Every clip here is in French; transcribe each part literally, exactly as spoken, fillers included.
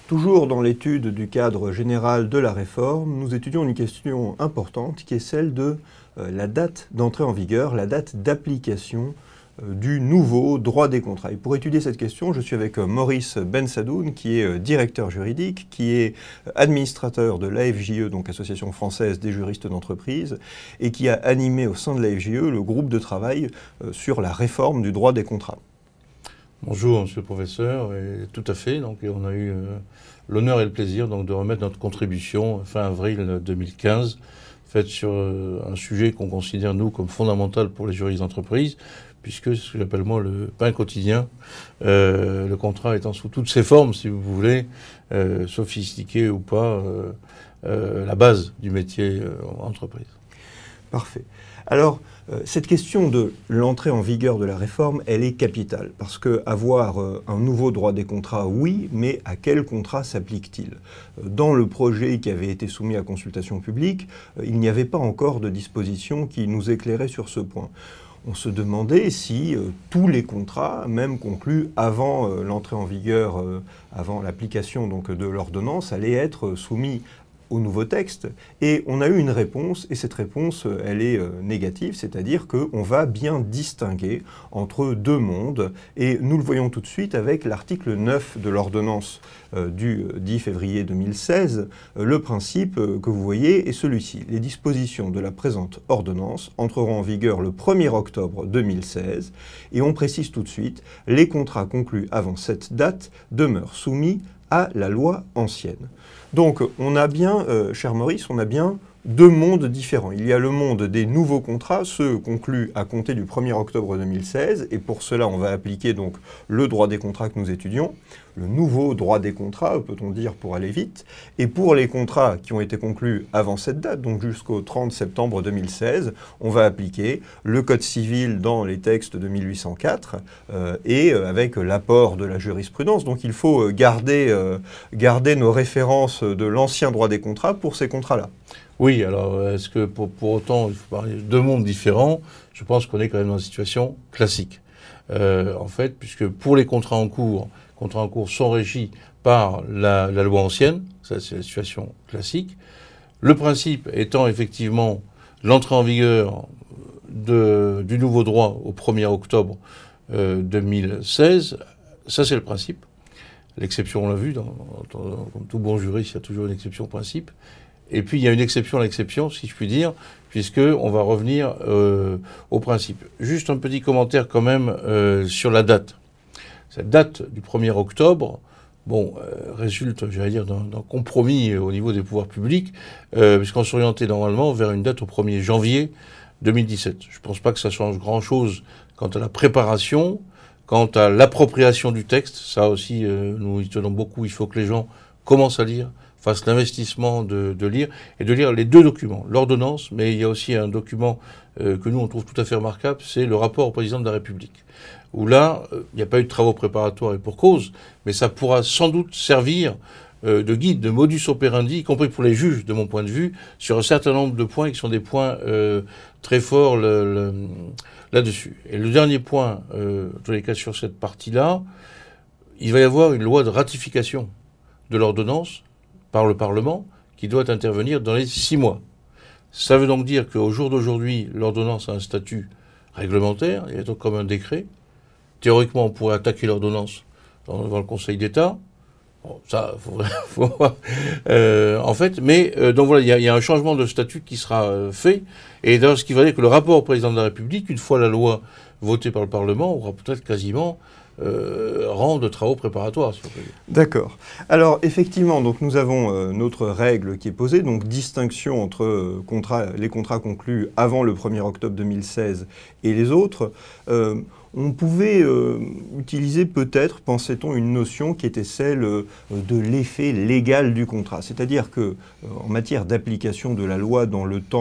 Toujours dans l'étude du cadre général de la réforme, nous étudions une question importante qui est celle de euh, la date d'entrée en vigueur, la date d'application euh, du nouveau droit des contrats. Et pour étudier cette question, je suis avec euh, Maurice Bensadoun, qui est euh, directeur juridique, qui est euh, administrateur de l'A F J E, donc Association française des juristes d'entreprise, et qui a animé au sein de l'A F J E le groupe de travail euh, sur la réforme du droit des contrats. Bonjour, monsieur le professeur, et tout à fait. Donc, on a eu euh, l'honneur et le plaisir donc, de remettre notre contribution fin avril deux mille quinze, faite sur euh, un sujet qu'on considère, nous, comme fondamental pour les juristes d'entreprise, puisque c'est ce que j'appelle, moi, le pain quotidien, euh, le contrat étant sous toutes ses formes, si vous voulez, euh, sophistiqué ou pas, euh, euh, la base du métier euh, entreprise. Parfait. Alors, euh, cette question de l'entrée en vigueur de la réforme, elle est capitale. Parce que avoir euh, un nouveau droit des contrats, oui, mais à quel contrat s'applique-t-il? Dans le projet qui avait été soumis à consultation publique, euh, il n'y avait pas encore de disposition qui nous éclairait sur ce point. On se demandait si euh, tous les contrats, même conclus avant euh, l'entrée en vigueur, euh, avant l'application donc de l'ordonnance, allaient être soumis au nouveau texte, et on a eu une réponse, et cette réponse, elle est euh, négative, c'est-à-dire qu'on va bien distinguer entre deux mondes, et nous le voyons tout de suite avec l'article neuf de l'ordonnance euh, du dix février deux mille seize. Euh, le principe euh, que vous voyez est celui-ci. Les dispositions de la présente ordonnance entreront en vigueur le premier octobre deux mille seize, et on précise tout de suite, les contrats conclus avant cette date demeurent soumis à la loi ancienne. Donc on a bien, euh, cher Maurice, on a bien deux mondes différents. Il y a le monde des nouveaux contrats, ceux conclus à compter du premier octobre deux mille seize, et pour cela on va appliquer donc le droit des contrats que nous étudions, le nouveau droit des contrats, peut-on dire pour aller vite, et pour les contrats qui ont été conclus avant cette date, donc jusqu'au trente septembre deux mille seize, on va appliquer le Code civil dans les textes de mille huit cent quatre, euh, et euh, avec l'apport de la jurisprudence. Donc il faut garder, euh, garder nos références de l'ancien droit des contrats pour ces contrats-là. Oui, alors est-ce que pour, pour autant, il faut parler de deux mondes différents? Je pense qu'on est quand même dans une situation classique. Euh, en fait, puisque pour les contrats en cours, contrats en cours sont régis par la, la loi ancienne, ça c'est la situation classique. Le principe étant effectivement l'entrée en vigueur de, du nouveau droit au premier octobre euh, deux mille seize, ça c'est le principe. L'exception, on l'a vu, dans, dans, comme tout bon juriste, il y a toujours une exception au principe. Et puis, il y a une exception à l'exception, si je puis dire, puisqu'on va revenir euh, au principe. Juste un petit commentaire quand même euh, sur la date. Cette date du premier octobre, bon, euh, résulte, j'allais dire, d'un compromis au niveau des pouvoirs publics, euh, puisqu'on s'orientait normalement vers une date au premier janvier deux mille dix-sept. Je ne pense pas que ça change grand-chose quant à la préparation, quant à l'appropriation du texte. Ça aussi, euh, nous y tenons beaucoup. Il faut que les gens commencent à lire, fasse l'investissement de, de lire, et de lire les deux documents, l'ordonnance, mais il y a aussi un document euh, que nous on trouve tout à fait remarquable, c'est le rapport au président de la République, où là, euh, il n'y a pas eu de travaux préparatoires et pour cause, mais ça pourra sans doute servir euh, de guide, de modus operandi, y compris pour les juges, de mon point de vue, sur un certain nombre de points qui sont des points euh, très forts le, le, là-dessus. Et le dernier point, euh, en tous les cas sur cette partie-là, il va y avoir une loi de ratification de l'ordonnance par le Parlement, qui doit intervenir dans les six mois. Ça veut donc dire qu'au jour d'aujourd'hui, l'ordonnance a un statut réglementaire, il y a donc comme un décret. Théoriquement, on pourrait attaquer l'ordonnance devant le Conseil d'État. Bon, ça, faut, faut voir. Euh, en fait, mais euh, donc voilà, il y, a, il y a un changement de statut qui sera euh, fait. Et d'ailleurs, ce qui va dire que le rapport au président de la République, une fois la loi votée par le Parlement, aura peut-être quasiment Euh, rang de travaux préparatoires. Si D'accord. Alors effectivement, donc nous avons euh, notre règle qui est posée, donc distinction entre euh, contrats, les contrats conclus avant le premier octobre deux mille seize et les autres. Euh, on pouvait euh, utiliser peut-être, pensait-on, une notion qui était celle euh, de l'effet légal du contrat. C'est-à-dire que euh, en matière d'application de la loi dans le temps,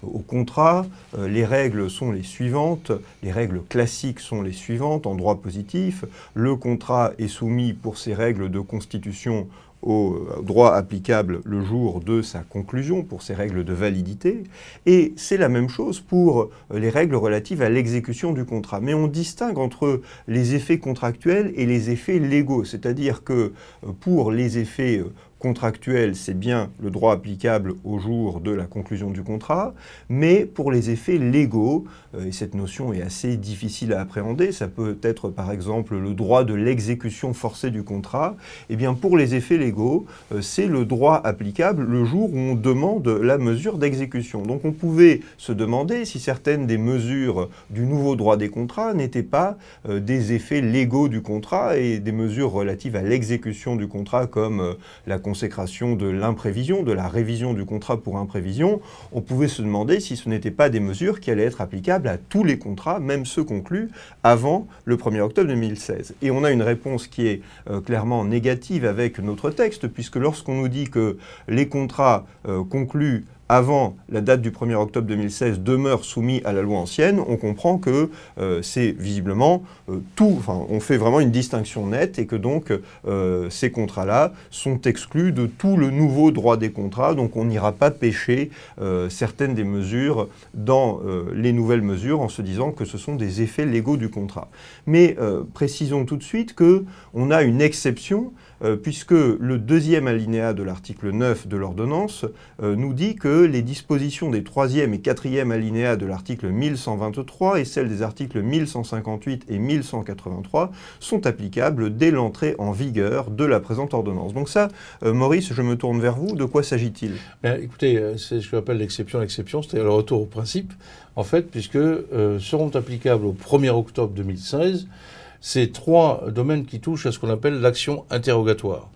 au contrat, euh, les règles sont les suivantes, les règles classiques sont les suivantes en droit positif. Le contrat est soumis pour ses règles de constitution au droit applicable le jour de sa conclusion, pour ses règles de validité. Et c'est la même chose pour les règles relatives à l'exécution du contrat. Mais on distingue entre les effets contractuels et les effets légaux. C'est-à-dire que pour les effets contractuel, c'est bien le droit applicable au jour de la conclusion du contrat, mais pour les effets légaux, euh, et cette notion est assez difficile à appréhender, ça peut être par exemple le droit de l'exécution forcée du contrat, et bien pour les effets légaux, euh, c'est le droit applicable le jour où on demande la mesure d'exécution. Donc on pouvait se demander si certaines des mesures du nouveau droit des contrats n'étaient pas euh, des effets légaux du contrat et des mesures relatives à l'exécution du contrat comme euh, la consécration de l'imprévision, de la révision du contrat pour imprévision, on pouvait se demander si ce n'étaient pas des mesures qui allaient être applicables à tous les contrats, même ceux conclus avant le premier octobre deux mille seize. Et on a une réponse qui est euh, clairement négative avec notre texte, puisque lorsqu'on nous dit que les contrats euh, conclus avant la date du premier octobre deux mille seize demeure soumis à la loi ancienne, on comprend que euh, c'est visiblement euh, tout, enfin on fait vraiment une distinction nette et que donc euh, ces contrats-là sont exclus de tout le nouveau droit des contrats, donc on n'ira pas pêcher euh, certaines des mesures dans euh, les nouvelles mesures en se disant que ce sont des effets légaux du contrat. Mais euh, précisons tout de suite qu'on a une exception Euh, puisque le deuxième alinéa de l'article neuf de l'ordonnance euh, nous dit que les dispositions des troisième et quatrième alinéas de l'article mille cent vingt-trois et celles des articles mille cent cinquante-huit et mille cent quatre-vingt-trois sont applicables dès l'entrée en vigueur de la présente ordonnance. Donc ça, euh, Maurice, je me tourne vers vous. De quoi s'agit-il ? Bien, écoutez, c'est ce que j'appelle l'exception à l'exception, c'est-à-dire le retour au principe, en fait, puisque euh, seront applicables au premier octobre deux mille seize ces trois domaines qui touchent à ce qu'on appelle l'action interrogatoire.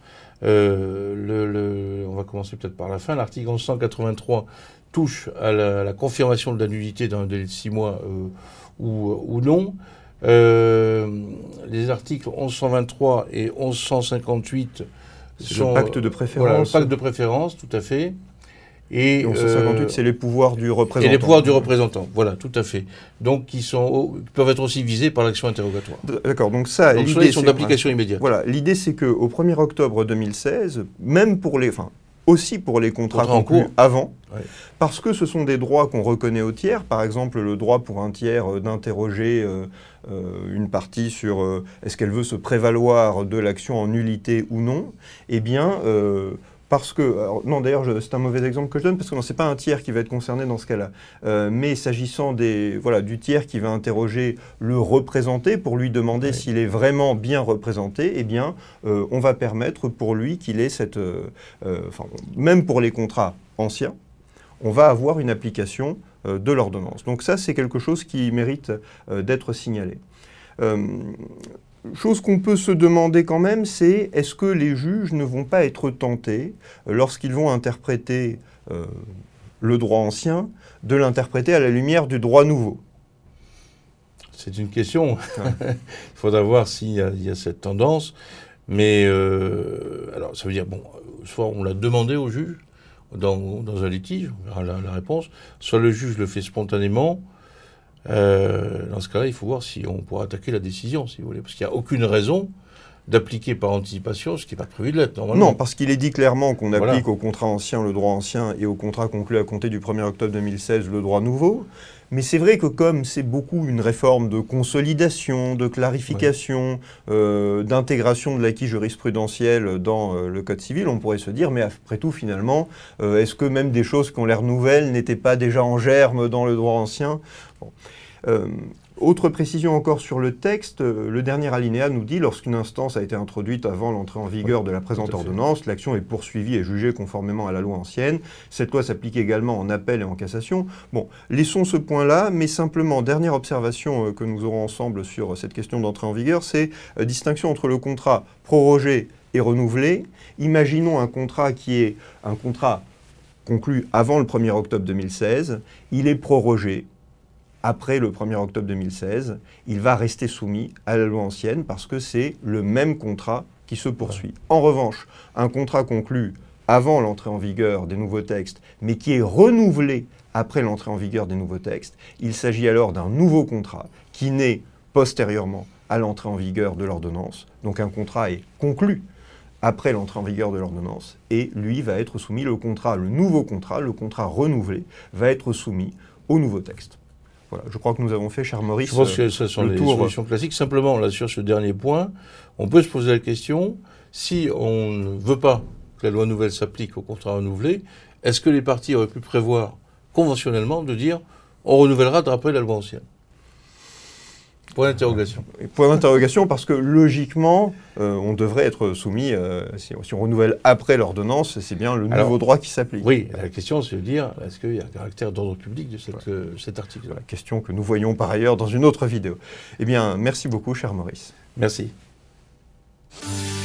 Euh, le, le, on va commencer peut-être par la fin. L'article onze cent quatre-vingt-trois touche à la, à la confirmation de la nullité dans un délai de six mois euh, ou, ou non. Euh, les articles onze cent vingt-trois et onze cent cinquante-huit sont... le pacte de préférence. Voilà, le pacte de préférence, tout à fait. Et, et onze cent cinquante-huit, euh, c'est les pouvoirs du représentant. Et les pouvoirs du représentant, voilà, tout à fait. Donc, qui sont, qui peuvent être aussi visés par l'action interrogatoire. D'accord, donc ça, donc l'idée, ils sont d'application immédiate. Voilà, l'idée, c'est qu'au premier octobre deux mille seize, même pour les, enfin, aussi pour les contrats Contrat conclus en cours. avant, ouais. Parce que ce sont des droits qu'on reconnaît aux tiers, par exemple le droit pour un tiers euh, d'interroger euh, euh, une partie sur euh, est-ce qu'elle veut se prévaloir de l'action en nullité ou non, eh bien... Euh, Parce que, alors, non d'ailleurs c'est un mauvais exemple que je donne parce que ce n'est pas un tiers qui va être concerné dans ce cas-là, euh, mais s'agissant des, voilà, du tiers qui va interroger le représenté pour lui demander oui. s'il est vraiment bien représenté, eh bien euh, on va permettre pour lui qu'il ait cette, euh, euh, enfin, même pour les contrats anciens, on va avoir une application euh, de l'ordonnance. Donc ça c'est quelque chose qui mérite euh, d'être signalé. Euh, Chose qu'on peut se demander quand même, c'est est-ce que les juges ne vont pas être tentés, euh, lorsqu'ils vont interpréter euh, le droit ancien, de l'interpréter à la lumière du droit nouveau ? C'est une question. Ouais. Il faudra voir s'il y a, il y a cette tendance. Mais, euh, alors, ça veut dire, bon, soit on l'a demandé au juge dans, dans un litige, on verra la, la réponse, soit le juge le fait spontanément. Euh, dans ce cas-là, il faut voir si on pourra attaquer la décision, si vous voulez, parce qu'il n'y a aucune raison d'appliquer par anticipation ce qui n'est pas prévu de l'être, normalement. Non, parce qu'il est dit clairement qu'on applique voilà. au contrat ancien le droit ancien et au contrat conclu à compter du premier octobre deux mille seize le droit nouveau. Mais c'est vrai que comme c'est beaucoup une réforme de consolidation, de clarification, ouais. euh, d'intégration de l'acquis jurisprudentiel dans euh, le Code civil, on pourrait se dire, mais après tout, finalement, euh, est-ce que même des choses qui ont l'air nouvelles n'étaient pas déjà en germe dans le droit ancien ? Bon. Euh, Autre précision encore sur le texte, le dernier alinéa nous dit lorsqu'une instance a été introduite avant l'entrée en vigueur de la présente ordonnance, l'action est poursuivie et jugée conformément à la loi ancienne. Cette loi s'applique également en appel et en cassation. Bon, laissons ce point-là, mais simplement, dernière observation que nous aurons ensemble sur cette question d'entrée en vigueur, c'est euh, distinction entre le contrat prorogé et renouvelé. Imaginons un contrat qui est un contrat conclu avant le premier octobre deux mille seize, il est prorogé. Après le premier octobre deux mille seize, il va rester soumis à la loi ancienne parce que c'est le même contrat qui se poursuit. En revanche, un contrat conclu avant l'entrée en vigueur des nouveaux textes, mais qui est renouvelé après l'entrée en vigueur des nouveaux textes, il s'agit alors d'un nouveau contrat qui naît postérieurement à l'entrée en vigueur de l'ordonnance. Donc un contrat est conclu après l'entrée en vigueur de l'ordonnance, et lui va être soumis, le contrat, le nouveau contrat, le contrat renouvelé, va être soumis au nouveau texte. Voilà, je crois que nous avons fait, cher Maurice, je pense que ce sont le les tour solutions classiques. Simplement, là, sur ce dernier point, on peut se poser la question, si on ne veut pas que la loi nouvelle s'applique au contrat renouvelé, est-ce que les parties auraient pu prévoir conventionnellement de dire on renouvellera d'après la loi ancienne? Point d'interrogation. Point d'interrogation parce que logiquement, euh, on devrait être soumis, euh, si, si on renouvelle après l'ordonnance, c'est bien le nouveau Alors, droit qui s'applique. Oui, la question c'est de dire, est-ce qu'il y a un caractère d'ordre public de cette, ouais. euh, cet article? La question que nous voyons par ailleurs dans une autre vidéo. Eh bien, merci beaucoup, cher Maurice. Merci.